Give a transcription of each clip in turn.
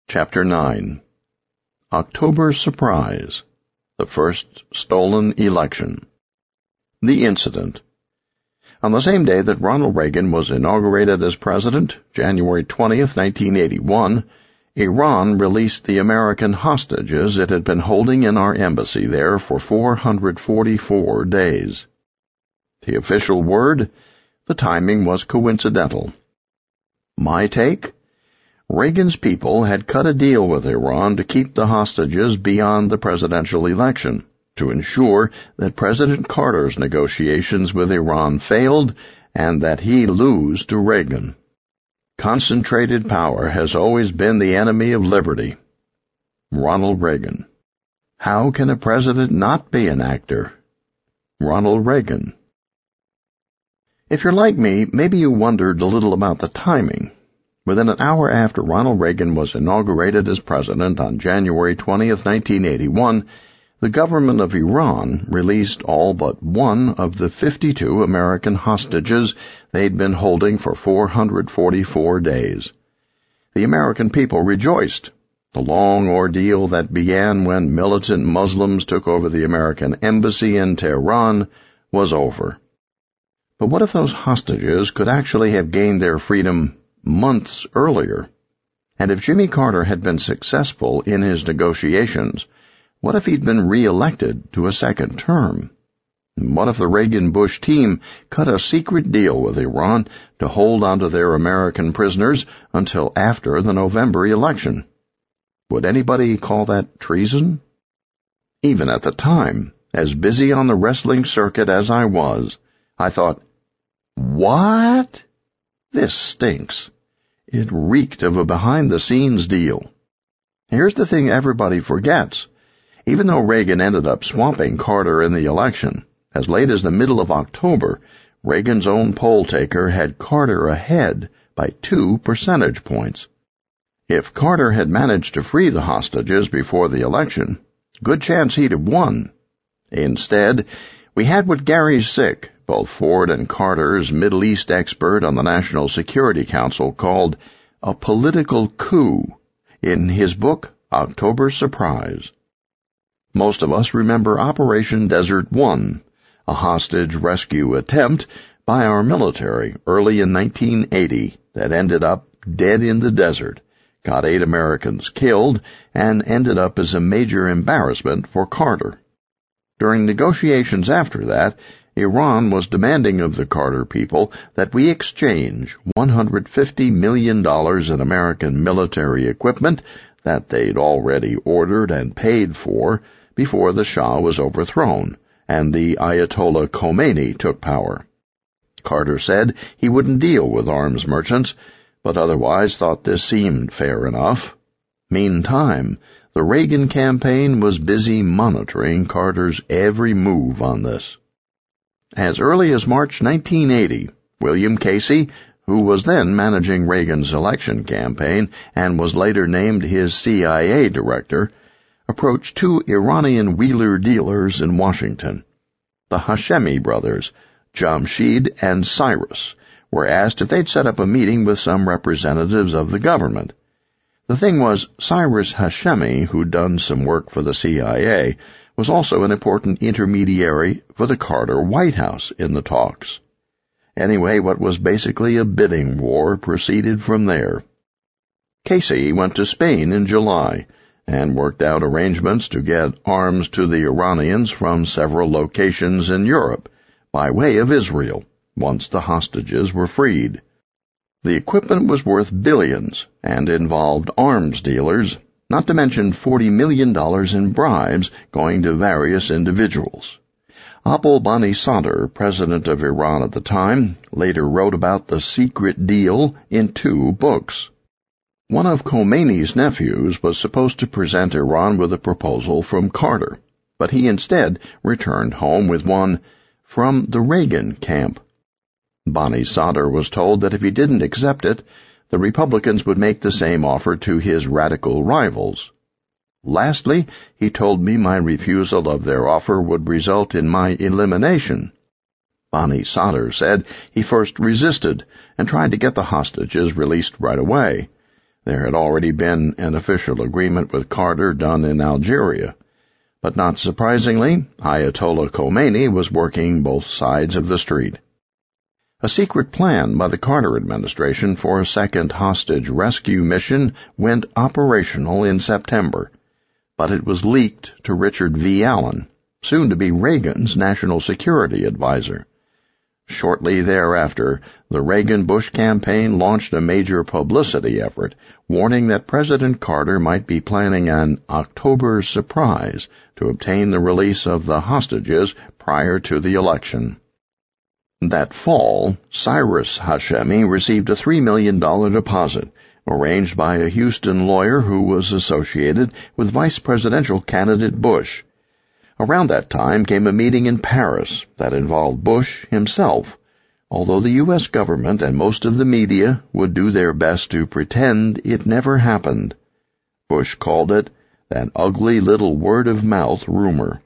Chapter 9. October Surprise. The First Stolen Election. The Incident. On the same day that Ronald Reagan was inaugurated as president, January 20th, 1981, Iran released the American hostages it had been holding in our embassy there for 444 days. The official word? The timing was coincidental. My take? Reagan's people had cut a deal with Iran to keep the hostages beyond the presidential election, to ensure that President Carter's negotiations with Iran failed and that he lose to Reagan. Concentrated power has always been the enemy of liberty. Ronald Reagan. How can a president not be an actor? Ronald Reagan. If you're like me, maybe you wondered a little about the timing. Within an hour after Ronald Reagan was inaugurated as president on January 20th, 1981, the government of Iran released all but one of the 52 American hostages they'd been holding for 444 days. The American people rejoiced. The long ordeal that began when militant Muslims took over the American embassy in Tehran was over. But what if those hostages could actually have gained their freedom months earlier? And if Jimmy Carter had been successful in his negotiations, what if he'd been re-elected to a second term? What if the Reagan-Bush team cut a secret deal with Iran to hold onto their American prisoners until after the November election? Would anybody call that treason? Even at the time, as busy on the wrestling circuit as I was, I thought, what? This stinks. It reeked of a behind-the-scenes deal. Here's the thing everybody forgets. Even though Reagan ended up swamping Carter in the election, as late as the middle of October, Reagan's own poll taker had Carter ahead by 2 percentage points. If Carter had managed to free the hostages before the election, good chance he'd have won. Instead, we had what Gary Sick, both Ford and Carter's Middle East expert on the National Security Council, called a political coup in his book, October Surprise. Most of us remember Operation Desert One, a hostage rescue attempt by our military early in 1980 that ended up dead in the desert, got 8 Americans killed, and ended up as a major embarrassment for Carter. During negotiations after that, Iran was demanding of the Carter people that we exchange $150 million in American military equipment that they'd already ordered and paid for before the Shah was overthrown and the Ayatollah Khomeini took power. Carter said he wouldn't deal with arms merchants, but otherwise thought this seemed fair enough. Meantime, the Reagan campaign was busy monitoring Carter's every move on this. As early as March 1980, William Casey, who was then managing Reagan's election campaign and was later named his CIA director, approached 2 Iranian wheeler-dealers in Washington. The Hashemi brothers, Jamshid and Cyrus, were asked if they'd set up a meeting with some representatives of the government. The thing was, Cyrus Hashemi, who'd done some work for the CIA, was also an important intermediary for the Carter White House in the talks. Anyway, what was basically a bidding war proceeded from there. Casey went to Spain in July and worked out arrangements to get arms to the Iranians from several locations in Europe by way of Israel once the hostages were freed. The equipment was worth billions and involved arms dealers, not to mention $40 million in bribes going to various individuals. Abul Bani Sadr, president of Iran at the time, later wrote about the secret deal in 2 books. One of Khomeini's nephews was supposed to present Iran with a proposal from Carter, but he instead returned home with one from the Reagan camp. Bani Sadr was told that if he didn't accept it, the Republicans would make the same offer to his radical rivals. Lastly, he told me my refusal of their offer would result in my elimination. Bani Sadr said he first resisted and tried to get the hostages released right away. There had already been an official agreement with Carter done in Algeria. But not surprisingly, Ayatollah Khomeini was working both sides of the street. A secret plan by the Carter administration for a second hostage rescue mission went operational in September, but it was leaked to Richard V. Allen, soon to be Reagan's national security advisor. Shortly thereafter, the Reagan-Bush campaign launched a major publicity effort, warning that President Carter might be planning an October surprise to obtain the release of the hostages prior to the election. That fall, Cyrus Hashemi received a $3 million deposit, arranged by a Houston lawyer who was associated with vice presidential candidate Bush. Around that time came a meeting in Paris that involved Bush himself, although the U.S. government and most of the media would do their best to pretend it never happened. Bush called it that ugly little word-of-mouth rumor.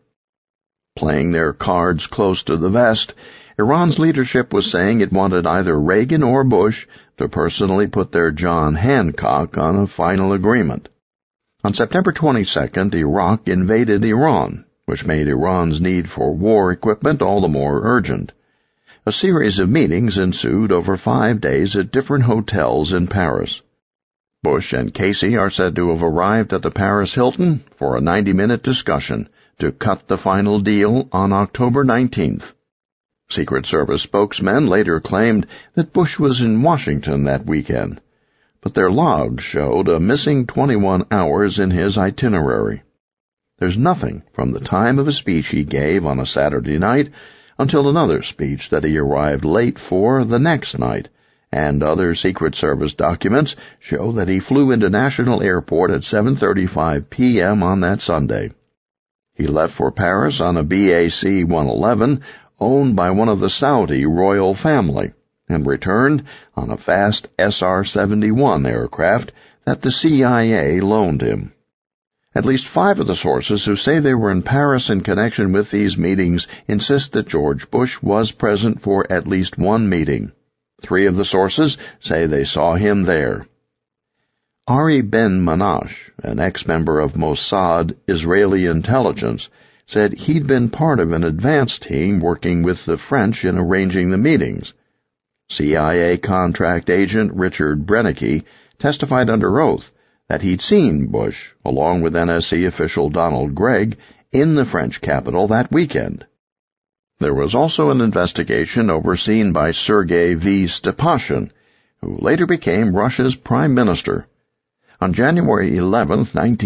Playing their cards close to the vest, Iran's leadership was saying it wanted either Reagan or Bush to personally put their John Hancock on a final agreement. On September 22nd, Iraq invaded Iran, which made Iran's need for war equipment all the more urgent. A series of meetings ensued over 5 days at different hotels in Paris. Bush and Casey are said to have arrived at the Paris Hilton for a 90-minute discussion to cut the final deal on October 19th. Secret Service spokesmen later claimed that Bush was in Washington that weekend, but their logs showed a missing 21 hours in his itinerary. There's nothing from the time of a speech he gave on a Saturday night until another speech that he arrived late for the next night, and other Secret Service documents show that he flew into National Airport at 7:35 p.m. on that Sunday. He left for Paris on a BAC 111 owned by one of the Saudi royal family, and returned on a fast SR-71 aircraft that the CIA loaned him. At least 5 of the sources who say they were in Paris in connection with these meetings insist that George Bush was present for at least one meeting. 3 of the sources say they saw him there. Ari Ben-Manash, an ex-member of Mossad Israeli intelligence, said he'd been part of an advance team working with the French in arranging the meetings. CIA contract agent Richard Brennicke testified under oath that he'd seen Bush, along with NSC official Donald Gregg, in the French capital that weekend. There was also an investigation overseen by Sergei V. Stepashin, who later became Russia's prime minister. On January 11,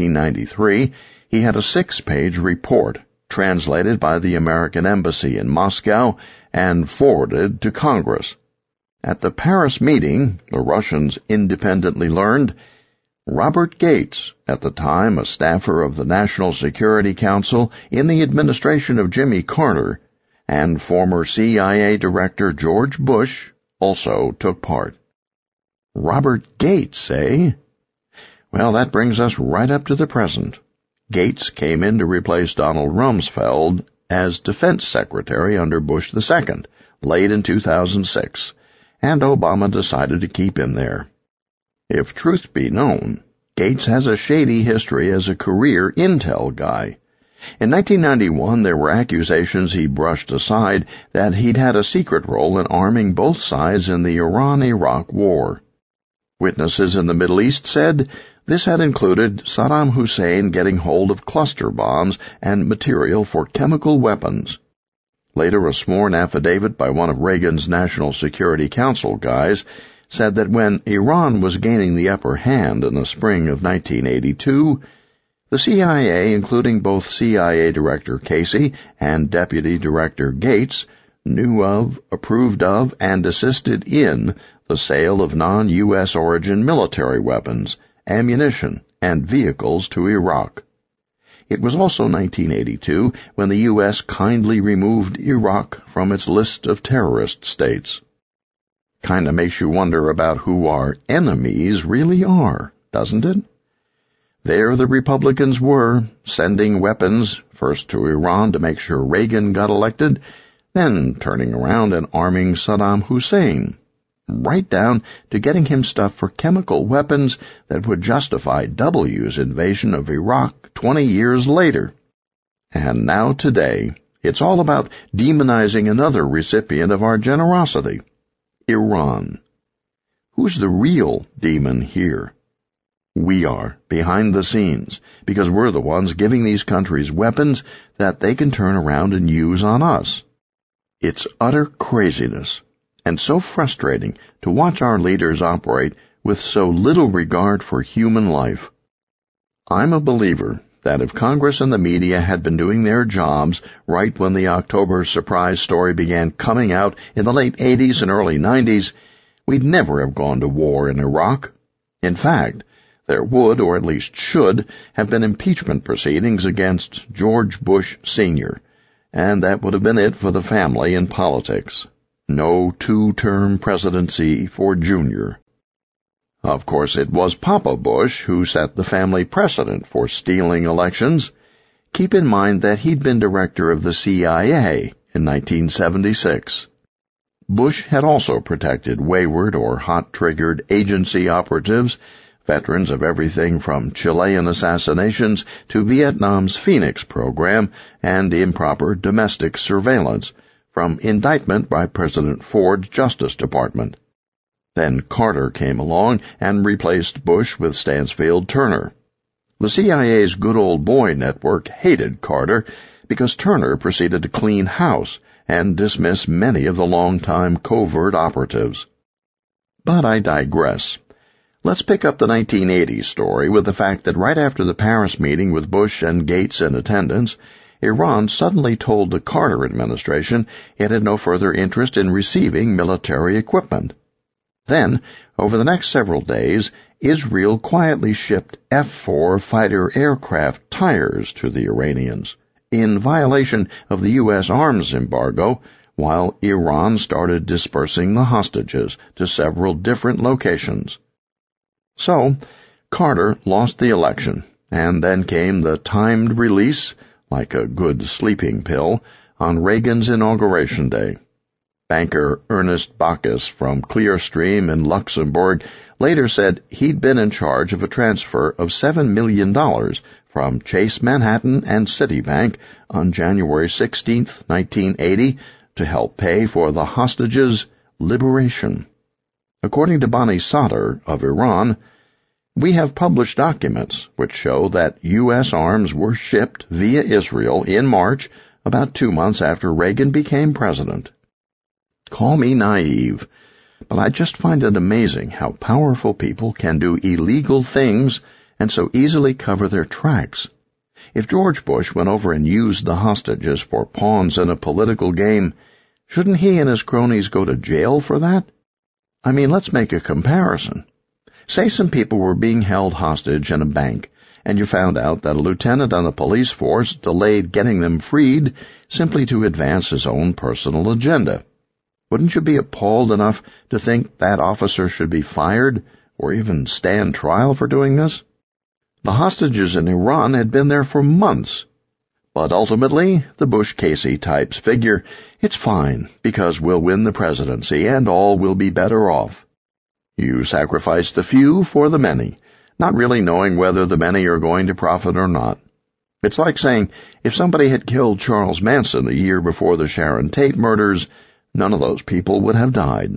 1993, he had a 6-page report translated by the American Embassy in Moscow and forwarded to Congress. At the Paris meeting, the Russians independently learned Robert Gates, at the time a staffer of the National Security Council in the administration of Jimmy Carter, and former CIA Director George Bush, also took part. Robert Gates, eh? Well, that brings us right up to the present. Gates came in to replace Donald Rumsfeld as Defense Secretary under Bush II, late in 2006, and Obama decided to keep him there. If truth be known, Gates has a shady history as a career intel guy. In 1991, there were accusations he brushed aside that he'd had a secret role in arming both sides in the Iran-Iraq war. Witnesses in the Middle East said this had included Saddam Hussein getting hold of cluster bombs and material for chemical weapons. Later, a sworn affidavit by one of Reagan's National Security Council guys said that when Iran was gaining the upper hand in the spring of 1982, the CIA, including both CIA Director Casey and Deputy Director Gates, knew of, approved of, and assisted in the sale of non-U.S. origin military weapons, ammunition, and vehicles to Iraq. It was also 1982 when the U.S. kindly removed Iraq from its list of terrorist states. Kinda makes you wonder about who our enemies really are, doesn't it? There the Republicans were, sending weapons, first to Iran to make sure Reagan got elected, then turning around and arming Saddam Hussein. right down to getting him stuff for chemical weapons that would justify W's invasion of Iraq 20 years later. And now today, it's all about demonizing another recipient of our generosity, Iran. Who's the real demon here? We are, behind the scenes, because we're the ones giving these countries weapons that they can turn around and use on us. It's utter craziness, and so frustrating to watch our leaders operate with so little regard for human life. I'm a believer that if Congress and the media had been doing their jobs right when the October surprise story began coming out in the late 80s and early 90s, we'd never have gone to war in Iraq. In fact, there would, or at least should, have been impeachment proceedings against George Bush Sr., and that would have been it for the family in politics. No two-term presidency for Junior. Of course, it was Papa Bush who set the family precedent for stealing elections. Keep in mind that he'd been director of the CIA in 1976. Bush had also protected wayward or hot-triggered agency operatives, veterans of everything from Chilean assassinations to Vietnam's Phoenix program and improper domestic surveillance, from indictment by President Ford's Justice Department. Then Carter came along and replaced Bush with Stansfield Turner. The CIA's Good Old Boy network hated Carter because Turner proceeded to clean house and dismiss many of the long-time covert operatives. But I digress. Let's pick up the 1980s story with the fact that right after the Paris meeting with Bush and Gates in attendance, Iran suddenly told the Carter administration it had no further interest in receiving military equipment. Then, over the next several days, Israel quietly shipped F-4 fighter aircraft tires to the Iranians, in violation of the U.S. arms embargo, while Iran started dispersing the hostages to several different locations. So, Carter lost the election, and then came the timed release, like a good sleeping pill, on Reagan's Inauguration Day. Banker Ernest Bacchus from Clearstream in Luxembourg later said he'd been in charge of a transfer of $7 million from Chase Manhattan and Citibank on January 16, 1980, to help pay for the hostages' liberation. According to Bani Sadr of Iran, we have published documents which show that U.S. arms were shipped via Israel in March, about 2 months after Reagan became president. Call me naive, but I just find it amazing how powerful people can do illegal things and so easily cover their tracks. If George Bush went over and used the hostages for pawns in a political game, shouldn't he and his cronies go to jail for that? I mean, let's make a comparison. Say some people were being held hostage in a bank, and you found out that a lieutenant on the police force delayed getting them freed simply to advance his own personal agenda. Wouldn't you be appalled enough to think that officer should be fired or even stand trial for doing this? The hostages in Iran had been there for months. But ultimately, the Bush-Casey types figure, it's fine, because we'll win the presidency and all will be better off. You sacrifice the few for the many, not really knowing whether the many are going to profit or not. It's like saying, if somebody had killed Charles Manson a year before the Sharon Tate murders, none of those people would have died.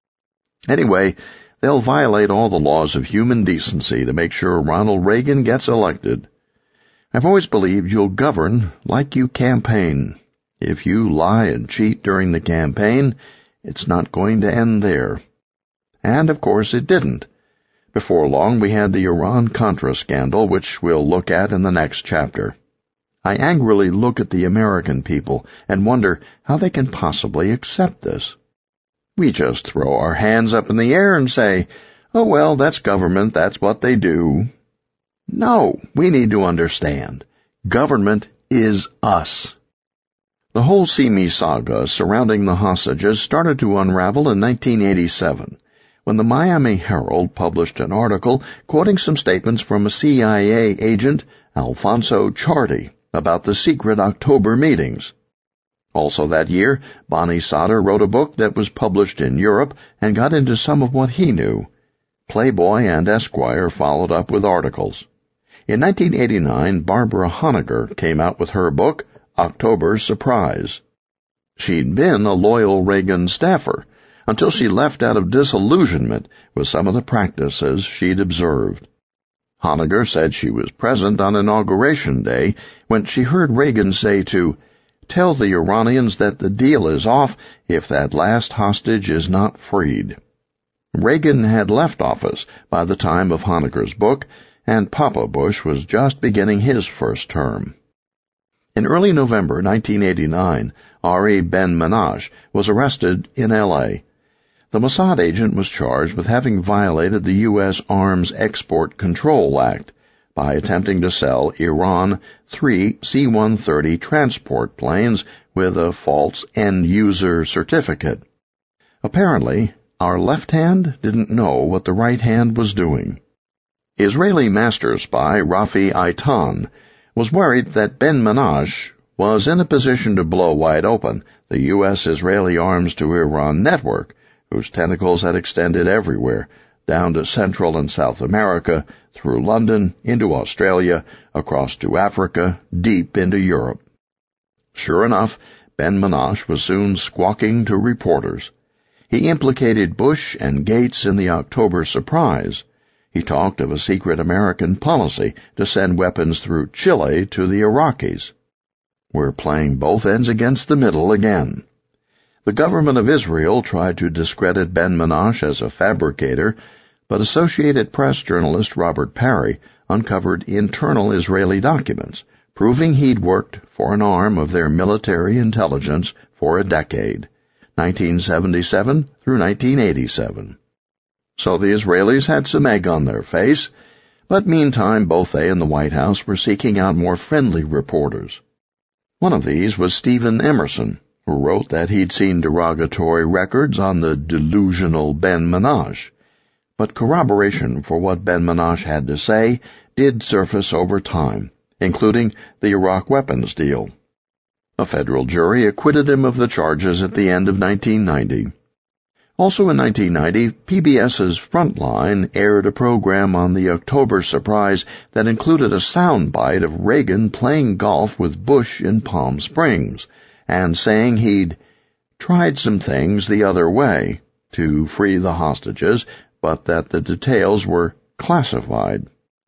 Anyway, they'll violate all the laws of human decency to make sure Ronald Reagan gets elected. I've always believed you'll govern like you campaign. If you lie and cheat during the campaign, it's not going to end there. And, of course, it didn't. Before long, we had the Iran-Contra scandal, which we'll look at in the next chapter. I angrily look at the American people and wonder how they can possibly accept this. We just throw our hands up in the air and say, oh, well, that's government, that's what they do. No, we need to understand. Government is us. The whole See-Me saga surrounding the hostages started to unravel in 1987, when the Miami Herald published an article quoting some statements from a CIA agent, Alfonso Ciardi, about the secret October meetings. Also that year, Bonnie Sauter wrote a book that was published in Europe and got into some of what he knew. Playboy and Esquire followed up with articles. In 1989, Barbara Honegger came out with her book, October Surprise. She'd been a loyal Reagan staffer until she left out of disillusionment with some of the practices she'd observed. Honegger said she was present on Inauguration Day when she heard Reagan say to "Tell the Iranians that the deal is off if that last hostage is not freed." Reagan had left office by the time of Honegger's book, and Papa Bush was just beginning his first term. In early November 1989, Ari Ben-Menashe was arrested in L.A. The Mossad agent was charged with having violated the U.S. Arms Export Control Act by attempting to sell Iran 3 C-130 transport planes with a false end-user certificate. Apparently, our left hand didn't know what the right hand was doing. Israeli master spy Rafi Eitan was worried that Ben-Menashe was in a position to blow wide open the U.S.-Israeli arms to Iran network, whose tentacles had extended everywhere, down to Central and South America, through London, into Australia, across to Africa, deep into Europe. Sure enough, Ben-Menashe was soon squawking to reporters. He implicated Bush and Gates in the October surprise. He talked of a secret American policy to send weapons through Chile to the Iraqis. We're playing both ends against the middle again. The government of Israel tried to discredit Ben-Menashe as a fabricator, but Associated Press journalist Robert Parry uncovered internal Israeli documents proving he'd worked for an arm of their military intelligence for a decade, 1977 through 1987. So the Israelis had some egg on their face, but meantime both they and the White House were seeking out more friendly reporters. One of these was Stephen Emerson, who wrote that he'd seen derogatory records on the delusional Ben-Menashe, but corroboration for what Ben-Menashe had to say did surface over time, including the Iraq weapons deal. A federal jury acquitted him of the charges at the end of 1990. Also in 1990, PBS's Frontline aired a program on the October surprise that included a soundbite of Reagan playing golf with Bush in Palm Springs and saying he'd tried some things the other way to free the hostages, but that the details were classified.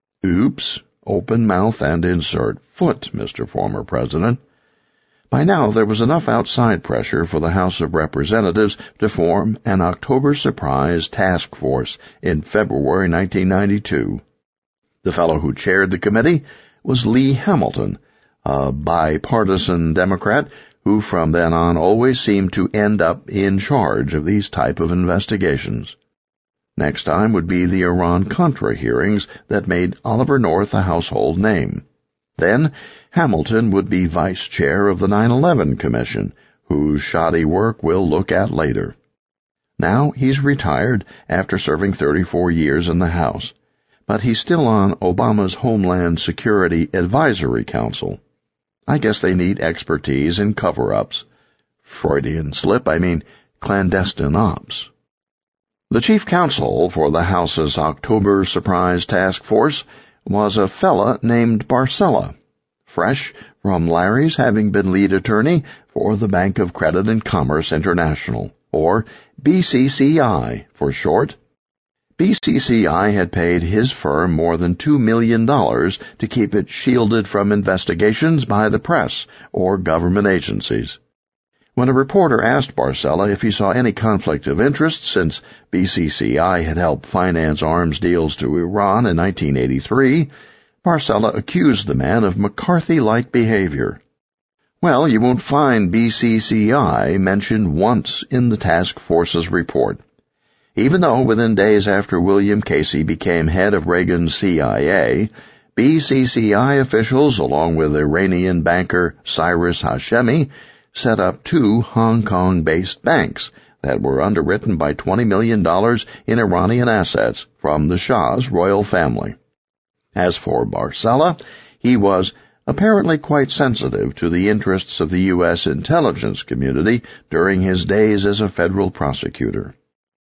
Oops, open mouth and insert foot, Mr. Former President. By now, there was enough outside pressure for the House of Representatives to form an October surprise task force in February 1992. The fellow who chaired the committee was Lee Hamilton, a bipartisan Democrat who from then on always seemed to end up in charge of these type of investigations. Next time would be the Iran-Contra hearings that made Oliver North a household name. Then, Hamilton would be vice chair of the 9/11 Commission, whose shoddy work we'll look at later. Now he's retired after serving 34 years in the House, but he's still on Obama's Homeland Security Advisory Council. I guess they need expertise in cover-ups. Freudian slip, I mean clandestine ops. The chief counsel for the House's October Surprise Task Force was a fella named Barcella, fresh from Larry's having been lead attorney for the Bank of Credit and Commerce International, or BCCI for short. BCCI had paid his firm more than $2 million to keep it shielded from investigations by the press or government agencies. When a reporter asked Barcella if he saw any conflict of interest since BCCI had helped finance arms deals to Iran in 1983, Barcella accused the man of McCarthy-like behavior. Well, you won't find BCCI mentioned once in the task force's report, even though within days after William Casey became head of Reagan's CIA, BCCI officials, along with Iranian banker Cyrus Hashemi, set up 2 Hong Kong-based banks that were underwritten by $20 million in Iranian assets from the Shah's royal family. As for Barcella, he was apparently quite sensitive to the interests of the U.S. intelligence community during his days as a federal prosecutor.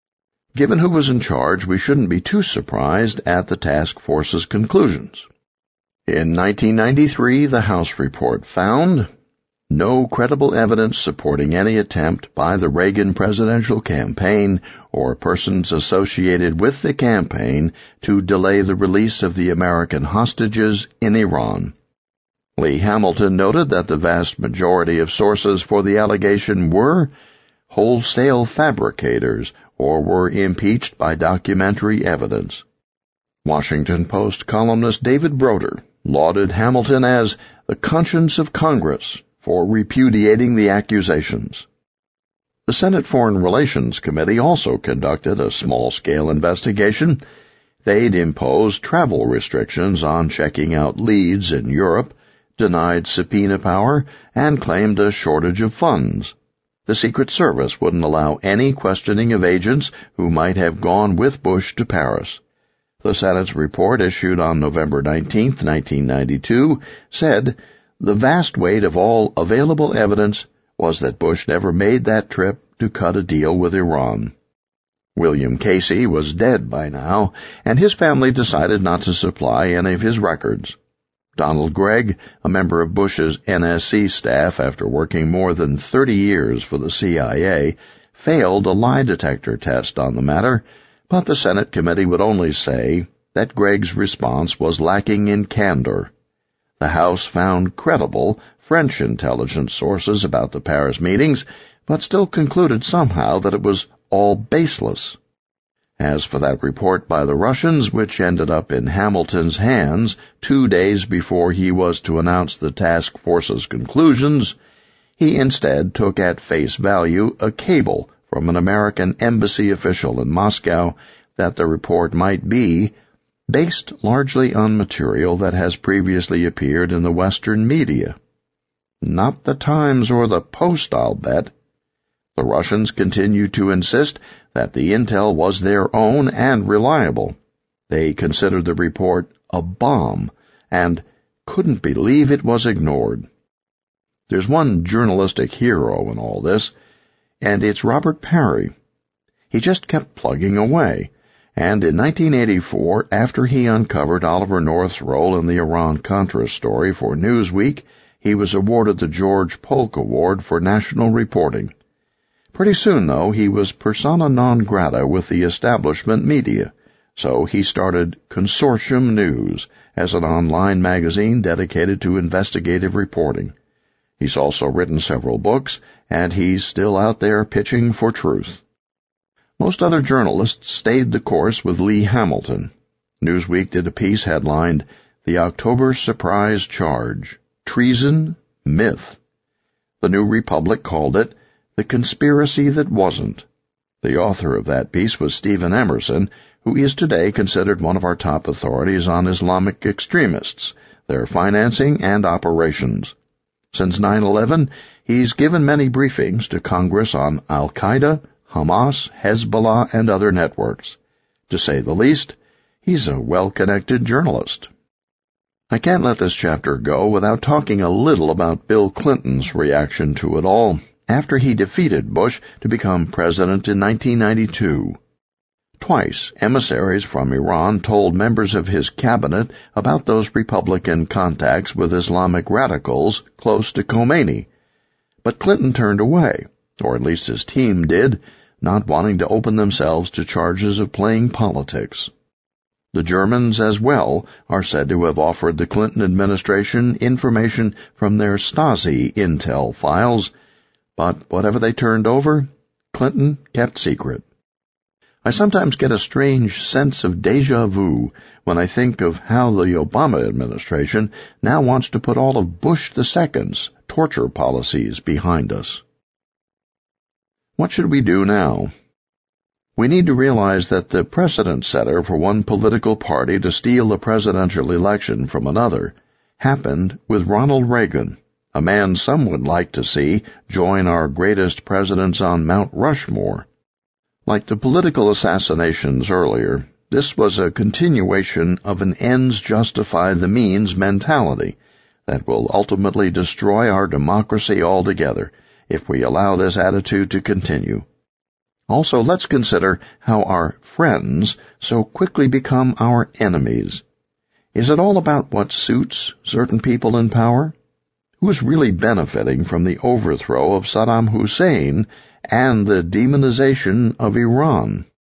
Given who was in charge, we shouldn't be too surprised at the task force's conclusions. In 1993, the House report found no credible evidence supporting any attempt by the Reagan presidential campaign or persons associated with the campaign to delay the release of the American hostages in Iran. Lee Hamilton noted that the vast majority of sources for the allegation were wholesale fabricators or were impeached by documentary evidence. Washington Post columnist David Broder lauded Hamilton as the conscience of Congress for repudiating the accusations. The Senate Foreign Relations Committee also conducted a small-scale investigation. They'd imposed travel restrictions on checking out leads in Europe, denied subpoena power, and claimed a shortage of funds. The Secret Service wouldn't allow any questioning of agents who might have gone with Bush to Paris. The Senate's report, issued on November 19, 1992, said the vast weight of all available evidence was that Bush never made that trip to cut a deal with Iran. William Casey was dead by now, and his family decided not to supply any of his records. Donald Gregg, a member of Bush's NSC staff after working more than 30 years for the CIA, failed a lie detector test on the matter, but the Senate committee would only say that Gregg's response was lacking in candor. The House found credible French intelligence sources about the Paris meetings, but still concluded somehow that it was all baseless. As for that report by the Russians, which ended up in Hamilton's hands 2 days before he was to announce the task force's conclusions, he instead took at face value a cable from an American embassy official in Moscow that the report might be based largely on material that has previously appeared in the Western media. Not the Times or the Post, I'll bet. The Russians continued to insist that the intel was their own and reliable. They considered the report a bomb and couldn't believe it was ignored. There's one journalistic hero in all this, and it's Robert Parry. He just kept plugging away, and in 1984, after he uncovered Oliver North's role in the Iran-Contra story for Newsweek, he was awarded the George Polk Award for National Reporting. Pretty soon, though, he was persona non grata with the establishment media, so he started Consortium News as an online magazine dedicated to investigative reporting. He's also written several books, and he's still out there pitching for truth. Most other journalists stayed the course with Lee Hamilton. Newsweek did a piece headlined, "The October Surprise Charge, Treason, Myth." The New Republic called it "The Conspiracy That Wasn't." The author of that piece was Stephen Emerson, who is today considered one of our top authorities on Islamic extremists, their financing and operations. Since 9/11, he's given many briefings to Congress on Al-Qaeda, Hamas, Hezbollah, and other networks. To say the least, he's a well-connected journalist. I can't let this chapter go without talking a little about Bill Clinton's reaction to it all after he defeated Bush to become president in 1992. Twice, emissaries from Iran told members of his cabinet about those Republican contacts with Islamic radicals close to Khomeini. But Clinton turned away, or at least his team did, not wanting to open themselves to charges of playing politics. The Germans, as well, are said to have offered the Clinton administration information from their Stasi intel files, but whatever they turned over, Clinton kept secret. I sometimes get a strange sense of déjà vu when I think of how the Obama administration now wants to put all of Bush II's torture policies behind us. What should we do now? We need to realize that the precedent setter for one political party to steal a presidential election from another happened with Ronald Reagan, a man some would like to see join our greatest presidents on Mount Rushmore. Like the political assassinations earlier, this was a continuation of an ends justify the means mentality. that will ultimately destroy our democracy altogether if we allow this attitude to continue. Also, let's consider how our friends so quickly become our enemies. Is it all about what suits certain people in power? Who's really benefiting from the overthrow of Saddam Hussein and the demonization of Iran?